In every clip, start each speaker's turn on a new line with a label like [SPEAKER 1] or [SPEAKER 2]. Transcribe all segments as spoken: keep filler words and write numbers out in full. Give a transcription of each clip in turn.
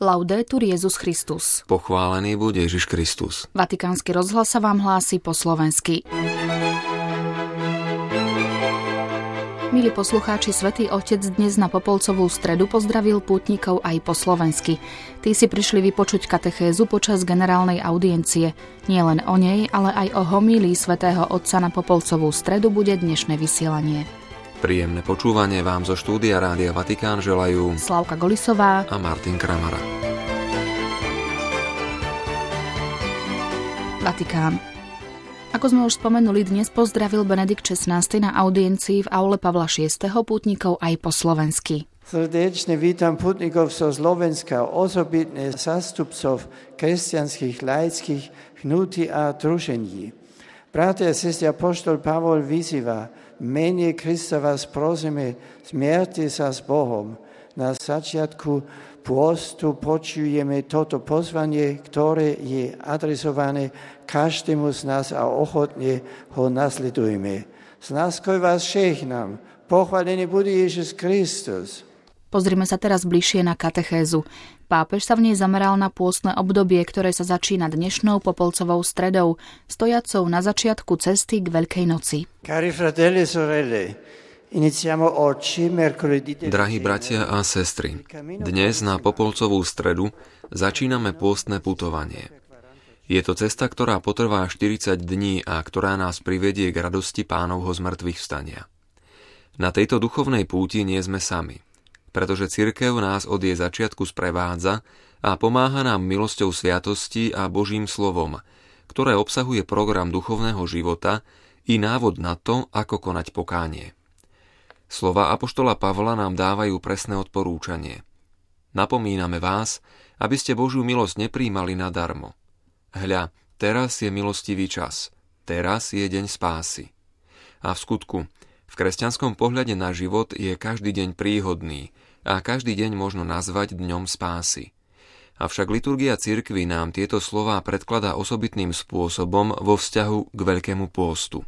[SPEAKER 1] Laudetur Jesus Christus.
[SPEAKER 2] Pochválený buď Ježiš Kristus.
[SPEAKER 1] Vatikánsky rozhlas sa vám hlási po slovensky. Milí poslucháči, Svätý Otec dnes na Popolcovú stredu pozdravil pútnikov aj po slovensky. Tí si prišli vypočuť katechézu počas generálnej audiencie. Nie len o nej, ale aj o homílii Svätého Otca na Popolcovú stredu bude dnešné vysielanie.
[SPEAKER 2] Príjemné počúvanie vám zo štúdia Rádia Vatikán želajú
[SPEAKER 1] Slavka Golisová
[SPEAKER 2] a Martin Kramara.
[SPEAKER 1] Vatikán. Ako sme už spomenuli, dnes pozdravil Benedikt šestnásty na audiencii v aule Pavla šiesteho pútnikov aj po slovensky.
[SPEAKER 3] Srdečne vítam pútnikov zo Slovenska, osobitne zástupcov kresťanských laických hnutí a družení. Bratia a sestry, apoštol Pavol vyzýva: v mene Krista vás prosíme, zmierte sa s Bohom. Na začiatku pôstu počujeme toto pozvanie, ktoré je adresované každému z nás a ochotne ho nasledujeme. S láskou vás žehnám. Pochválený bude Ježiš Kristus.
[SPEAKER 1] Pozrime sa teraz bližšie na katechézu. Pápež sa v nej zameral na pôstne obdobie, ktoré sa začína dnešnou Popolcovou stredou, stojacou na začiatku cesty k Veľkej noci.
[SPEAKER 3] Cari fratelli e sorelle,
[SPEAKER 2] Drahí bratia a sestry, dnes na Popolcovú stredu začíname pôstne putovanie. Je to cesta, ktorá potrvá štyridsať dní a ktorá nás privedie k radosti Pánovho zmrtvých vstania. Na tejto duchovnej púti nie sme sami, pretože cirkev nás od jej začiatku sprevádza a pomáha nám milosťou sviatosti a Božím slovom, ktoré obsahuje program duchovného života i návod na to, ako konať pokánie. Slova apoštola Pavla nám dávajú presné odporúčanie. Napomíname vás, aby ste Božiu milosť nepríjmali nadarmo. Hľa, teraz je milostivý čas, teraz je deň spásy. A v skutku, v kresťanskom pohľade na život je každý deň príhodný a každý deň možno nazvať dňom spásy. Avšak liturgia cirkvi nám tieto slová predkladá osobitným spôsobom vo vzťahu k Veľkému pôstu.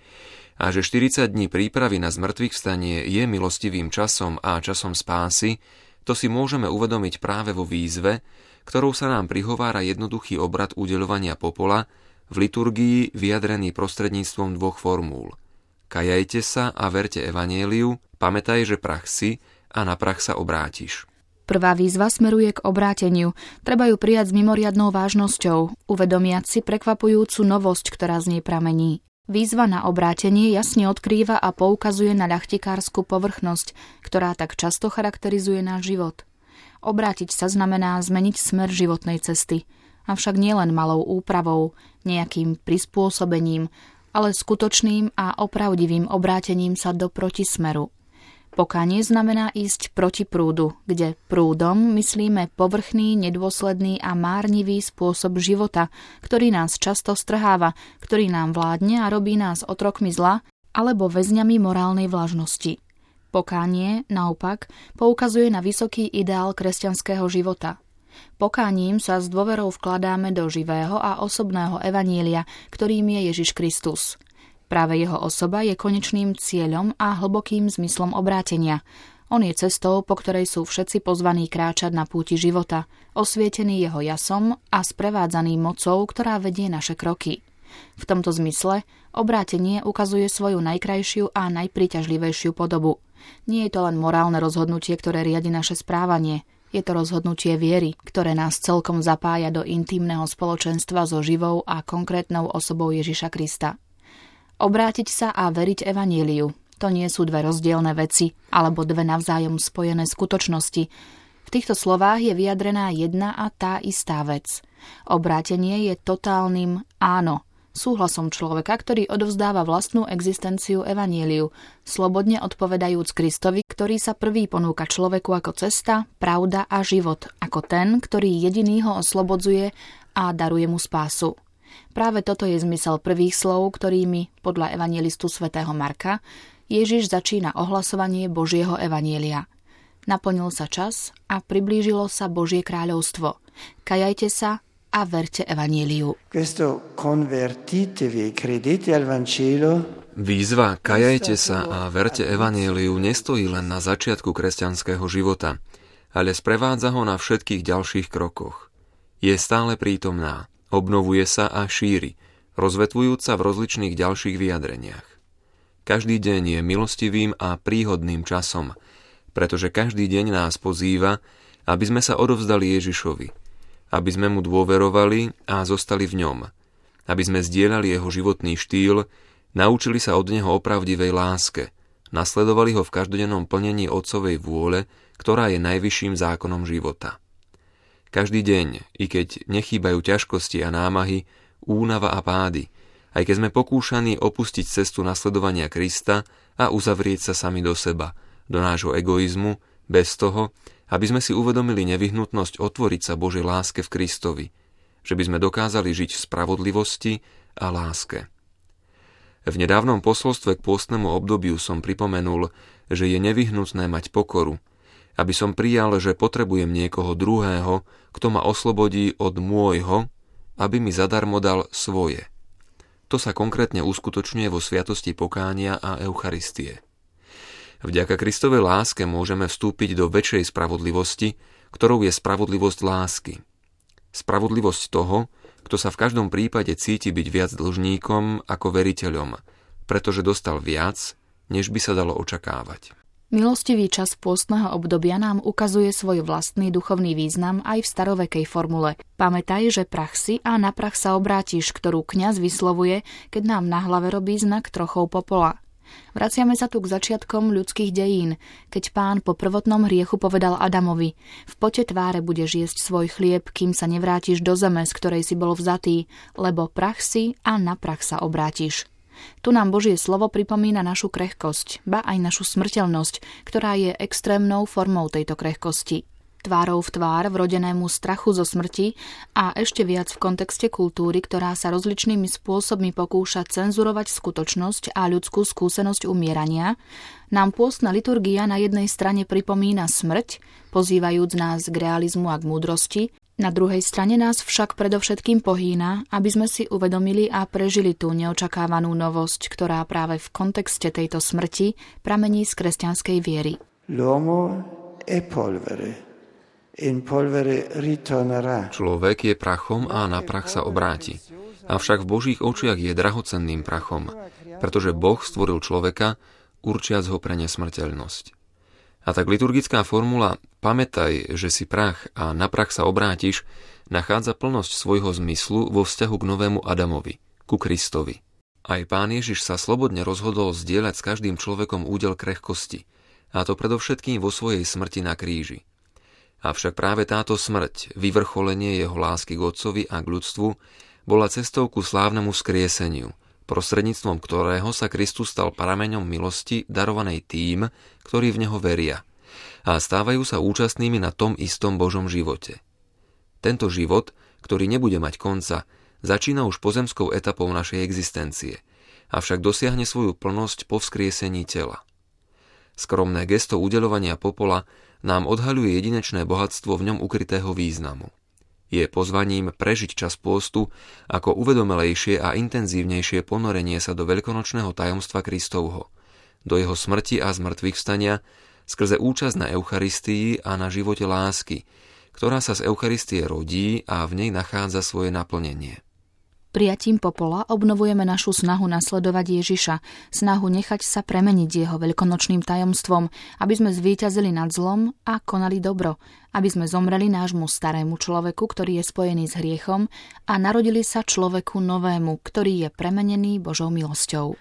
[SPEAKER 2] A že štyridsať dní prípravy na zmŕtvychvstanie je milostivým časom a časom spásy, to si môžeme uvedomiť práve vo výzve, ktorou sa nám prihovára jednoduchý obrad udeľovania popola v liturgii vyjadrený prostredníctvom dvoch formúl. Kajajte sa a verte evanjeliu, pamätaj, že prach si a na prach sa obrátiš.
[SPEAKER 1] Prvá výzva smeruje k obráteniu. Treba ju prijať s mimoriadnou vážnosťou, uvedomiať si prekvapujúcu novosť, ktorá z nej pramení. Výzva na obrátenie jasne odkrýva a poukazuje na ľahtikárskú povrchnosť, ktorá tak často charakterizuje náš život. Obrátiť sa znamená zmeniť smer životnej cesty, avšak nielen malou úpravou, nejakým prispôsobením, ale skutočným a opravdivým obrátením sa do protismeru. Pokánie znamená ísť proti prúdu, kde prúdom myslíme povrchný, nedôsledný a márnivý spôsob života, ktorý nás často strháva, ktorý nám vládne a robí nás otrokmi zla alebo väzňami morálnej vlažnosti. Pokánie, naopak, poukazuje na vysoký ideál kresťanského života. Pokáním sa s dôverou vkladáme do živého a osobného evanjelia, ktorým je Ježiš Kristus. Práve jeho osoba je konečným cieľom a hlbokým zmyslom obrátenia. On je cestou, po ktorej sú všetci pozvaní kráčať na púti života, osvietený jeho jasom a sprevádzaný mocou, ktorá vedie naše kroky. V tomto zmysle obrátenie ukazuje svoju najkrajšiu a najpríťažlivejšiu podobu. Nie je to len morálne rozhodnutie, ktoré riadi naše správanie. Je to rozhodnutie viery, ktoré nás celkom zapája do intímneho spoločenstva so živou a konkrétnou osobou Ježiša Krista. Obrátiť sa a veriť evanjeliu. To nie sú dve rozdielne veci, alebo dve navzájom spojené skutočnosti. V týchto slovách je vyjadrená jedna a tá istá vec. Obrátenie je totálnym áno, súhlasom človeka, ktorý odovzdáva vlastnú existenciu evanjeliu, slobodne odpovedajúc Kristovi, ktorý sa prvý ponúka človeku ako cesta, pravda a život, ako ten, ktorý jediný ho oslobodzuje a daruje mu spásu. Práve toto je zmysel prvých slov, ktorými, podľa evanjelistu svätého Marka, Ježiš začína ohlasovanie Božieho evanjelia. Naplnil sa čas a priblížilo sa Božie kráľovstvo. Kajajte sa a verte evanjeliu.
[SPEAKER 2] Výzva kajajte sa a verte evanjeliu nestojí len na začiatku kresťanského života, ale sprevádza ho na všetkých ďalších krokoch. Je stále prítomná, obnovuje sa a šíri, rozvetvujúca v rozličných ďalších vyjadreniach. Každý deň je milostivým a príhodným časom, pretože každý deň nás pozýva, aby sme sa odovzdali Ježišovi, aby sme mu dôverovali a zostali v ňom, aby sme zdieľali jeho životný štýl, naučili sa od neho o pravdivej láske, nasledovali ho v každodennom plnení Otcovej vôle, ktorá je najvyšším zákonom života. Každý deň, i keď nechýbajú ťažkosti a námahy, únava a pády, aj keď sme pokúšaní opustiť cestu nasledovania Krista a uzavrieť sa sami do seba, do nášho egoizmu, bez toho, aby sme si uvedomili nevyhnutnosť otvoriť sa Božej láske v Kristovi, že by sme dokázali žiť v spravodlivosti a láske. V nedávnom posolstve k pôstnemu obdobiu som pripomenul, že je nevyhnutné mať pokoru, aby som prijal, že potrebujem niekoho druhého, kto ma oslobodí od môjho, aby mi zadarmo dal svoje. To sa konkrétne uskutočňuje vo sviatosti pokánia a Eucharistie. Vďaka Kristovej láske môžeme vstúpiť do väčšej spravodlivosti, ktorou je spravodlivosť lásky. Spravodlivosť toho, kto sa v každom prípade cíti byť viac dlžníkom ako veriteľom, pretože dostal viac, než by sa dalo očakávať.
[SPEAKER 1] Milostivý čas pôstneho obdobia nám ukazuje svoj vlastný duchovný význam aj v starovekej formule. Pamätaj, že prach si a na prach sa obrátiš, ktorú kňaz vyslovuje, keď nám na hlave robí znak trochou popola. Vraciame sa tu k začiatkom ľudských dejín, keď Pán po prvotnom hriechu povedal Adamovi: v pote tváre budeš jesť svoj chlieb, kým sa nevrátiš do zeme, z ktorej si bol vzatý, lebo prach si a na prach sa obrátiš. Tu nám Božie slovo pripomína našu krehkosť, ba aj našu smrteľnosť, ktorá je extrémnou formou tejto krehkosti. Tvárou v tvár vrodenému strachu zo smrti a ešte viac v kontexte kultúry, ktorá sa rozličnými spôsobmi pokúša cenzurovať skutočnosť a ľudskú skúsenosť umierania, nám pôstna liturgia na jednej strane pripomína smrť, pozývajúc nás k realizmu a k múdrosti, na druhej strane nás však predovšetkým pohýna, aby sme si uvedomili a prežili tú neočakávanú novosť, ktorá práve v kontexte tejto smrti pramení z kresťanskej viery.
[SPEAKER 3] L'uomo è polvere.
[SPEAKER 2] Človek je prachom a na prach sa obráti. Avšak v Božích očiach je drahocenným prachom, pretože Boh stvoril človeka, určiac ho pre nesmrteľnosť. A tak liturgická formula pamätaj, že si prach a na prach sa obrátiš, nachádza plnosť svojho zmyslu vo vzťahu k novému Adamovi, ku Kristovi. Aj Pán Ježiš sa slobodne rozhodol zdieľať s každým človekom údel krehkosti, a to predovšetkým vo svojej smrti na kríži. Avšak práve táto smrť, vyvrcholenie jeho lásky k Otcovi a k ľudstvu, bola cestou ku slávnemu skrieseniu, prostredníctvom ktorého sa Kristus stal prameňom milosti darovanej tým, ktorí v neho veria, a stávajú sa účastnými na tom istom Božom živote. Tento život, ktorý nebude mať konca, začína už pozemskou etapou našej existencie, avšak dosiahne svoju plnosť po vzkriesení tela. Skromné gesto udeľovania popola nám odhaľuje jedinečné bohatstvo v ňom ukrytého významu. Je pozvaním prežiť čas pôstu ako uvedomelejšie a intenzívnejšie ponorenie sa do veľkonočného tajomstva Kristovho, do jeho smrti a zmŕtvychvstania skrze účasť na Eucharistii a na živote lásky, ktorá sa z Eucharistie rodí a v nej nachádza svoje naplnenie.
[SPEAKER 1] Prijatím popola obnovujeme našu snahu nasledovať Ježiša, snahu nechať sa premeniť jeho veľkonočným tajomstvom, aby sme zvíťazili nad zlom a konali dobro, aby sme zomreli nášmu starému človeku, ktorý je spojený s hriechom, a narodili sa človeku novému, ktorý je premenený Božou milosťou.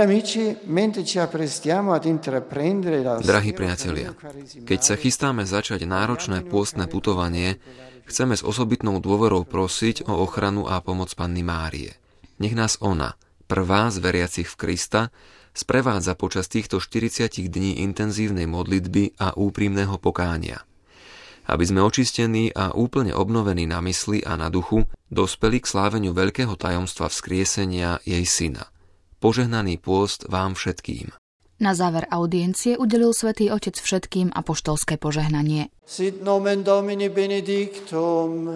[SPEAKER 2] Drahí priatelia, keď sa chystáme začať náročné pôstne putovanie, chceme s osobitnou dôverou prosiť o ochranu a pomoc Panny Márie. Nech nás ona, prvá z veriacich v Krista, sprevádza počas týchto štyridsať dní intenzívnej modlitby a úprimného pokánia. Aby sme očistení a úplne obnovení na mysli a na duchu, dospeli k sláveniu veľkého tajomstva vzkriesenia jej syna. Požehnaný pôst vám všetkým.
[SPEAKER 1] Na záver audiencie udelil Svätý Otec všetkým apoštolské požehnanie.
[SPEAKER 3] Sit nomen Domini benedictum.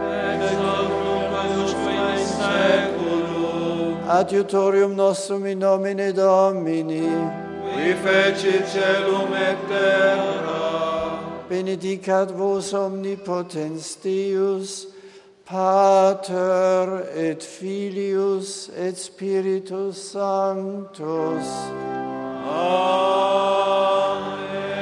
[SPEAKER 3] Adiutorium nostrum in nomine Domini. Qui fecit celum et terra. benedicat vos omnipotens Deus, Pater et Filius et Spiritus Sanctus. Amen.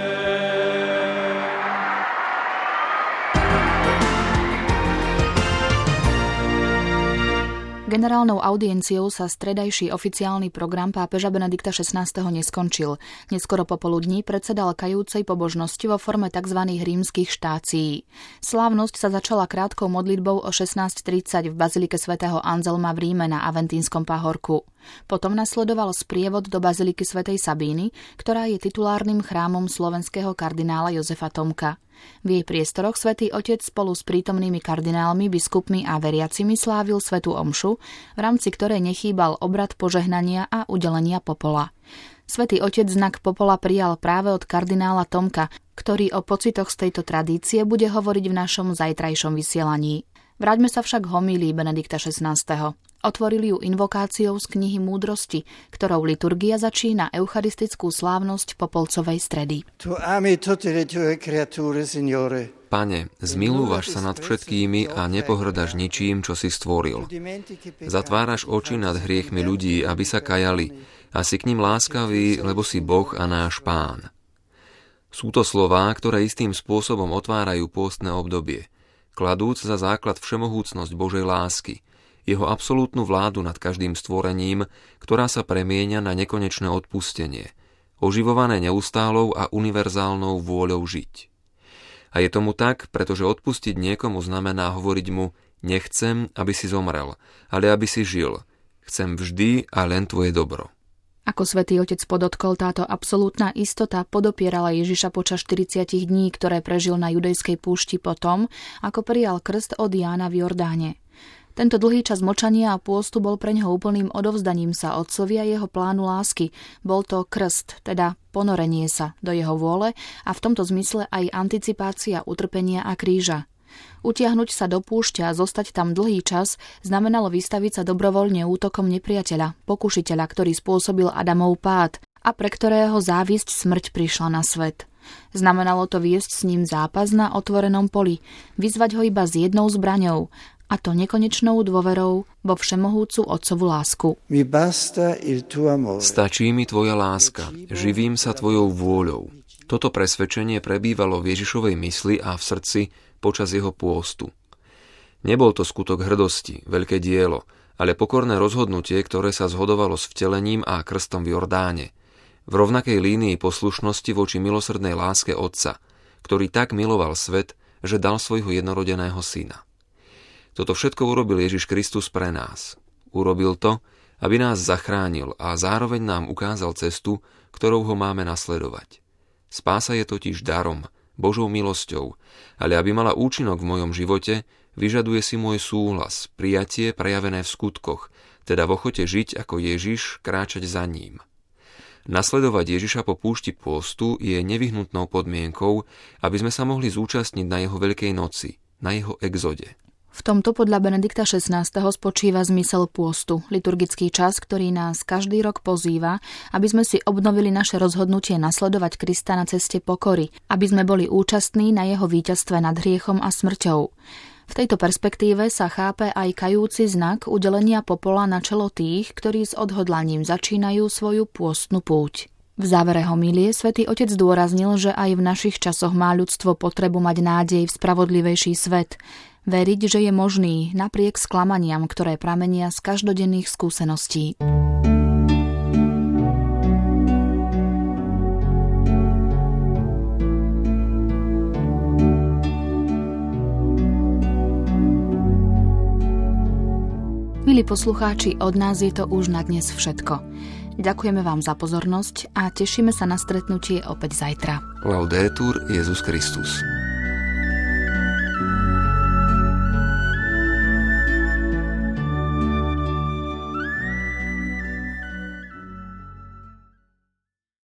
[SPEAKER 1] Generálnou audienciou sa stredajší oficiálny program pápeža Benedikta šestnásteho neskončil. Neskoro popoludní predsedal kajúcej pobožnosti vo forme tzv. Rímskych štácií. Slávnosť sa začala krátkou modlitbou o šestnásť tridsať v bazilike svätého Anzelma v Ríme na Aventínskom pahorku. Potom nasledoval sprievod do baziliky svätej Sabíny, ktorá je titulárnym chrámom slovenského kardinála Jozefa Tomka. V jej priestoroch svätý Otec spolu s prítomnými kardinálmi, biskupmi a veriacimi slávil svätú omšu, v rámci ktorej nechýbal obrad požehnania a udelenia popola. Svätý Otec znak popola prijal práve od kardinála Tomka, ktorý o pocitoch z tejto tradície bude hovoriť v našom zajtrajšom vysielaní. Vráťme sa však k homílii Benedikta šestnásteho. Otvorili ju invokáciou z knihy Múdrosti, ktorou liturgia začína eucharistickú slávnosť popolcovej stredy.
[SPEAKER 2] Pane, zmilúvaš sa nad všetkými a nepohrdaš ničím, čo si stvoril. Zatváraš oči nad hriechmi ľudí, aby sa kajali, a si k ním láskavý, lebo si Boh a náš Pán. Sú to slová, ktoré istým spôsobom otvárajú pôstne obdobie, kladúc za základ všemohúcnosť Božej lásky, jeho absolútnu vládu nad každým stvorením, ktorá sa premieňa na nekonečné odpustenie, oživované neustálou a univerzálnou vôľou žiť. A je tomu tak, pretože odpustiť niekomu znamená hovoriť mu: nechcem, aby si zomrel, ale aby si žil. Chcem vždy a len tvoje dobro.
[SPEAKER 1] Ako svätý Otec podotkol, táto absolútna istota podopierala Ježiša počas štyridsať dní, ktoré prežil na judejskej púšti potom, ako prijal krst od Jána v Jordáne. Tento dlhý čas mlčania a pôstu bol preňho úplným odovzdaním sa Otcovi a jeho plánu lásky. Bol to krst, teda ponorenie sa do jeho vôle a v tomto zmysle aj anticipácia utrpenia a kríža. Utiahnuť sa do púšťa a zostať tam dlhý čas znamenalo vystaviť sa dobrovoľne útokom nepriateľa, pokušiteľa, ktorý spôsobil Adamov pád a pre ktorého závisť smrť prišla na svet. Znamenalo to viesť s ním zápas na otvorenom poli, vyzvať ho iba s jednou zbraňou, a to nekonečnou dôverou vo všemohúcu Otcovu lásku.
[SPEAKER 2] Stačí mi tvoja láska, živím sa tvojou vôľou. Toto presvedčenie prebývalo v Ježišovej mysli a v srdci počas jeho pôstu. Nebol to skutok hrdosti, veľké dielo, ale pokorné rozhodnutie, ktoré sa zhodovalo s vtelením a krstom v Jordáne. V rovnakej línii poslušnosti voči milosrdnej láske Otca, ktorý tak miloval svet, že dal svojho jednorodeného syna. Toto všetko urobil Ježiš Kristus pre nás. Urobil to, aby nás zachránil a zároveň nám ukázal cestu, ktorou ho máme nasledovať. Spása je totiž darom, Božou milosťou, ale aby mala účinok v mojom živote, vyžaduje si môj súhlas, prijatie prejavené v skutkoch, teda v ochote žiť ako Ježiš, kráčať za ním. Nasledovať Ježiša po púšti pôstu je nevyhnutnou podmienkou, aby sme sa mohli zúčastniť na jeho Veľkej noci, na jeho exode.
[SPEAKER 1] V tomto podľa Benedikta šestnásteho spočíva zmysel pôstu, liturgický čas, ktorý nás každý rok pozýva, aby sme si obnovili naše rozhodnutie nasledovať Krista na ceste pokory, aby sme boli účastní na jeho víťazstve nad hriechom a smrťou. V tejto perspektíve sa chápe aj kajúci znak udelenia popola na čelo tých, ktorí s odhodlaním začínajú svoju pôstnu púť. V závere homílie svätý Otec zdôraznil, že aj v našich časoch má ľudstvo potrebu mať nádej v spravodlivejší svet, veriť, že je možný napriek sklamaniam, ktoré pramenia z každodenných skúseností. Milí poslucháči, od nás je to už na dnes všetko. Ďakujeme vám za pozornosť a tešíme sa na stretnutie opäť zajtra.
[SPEAKER 2] Laudetur Jesus Christus.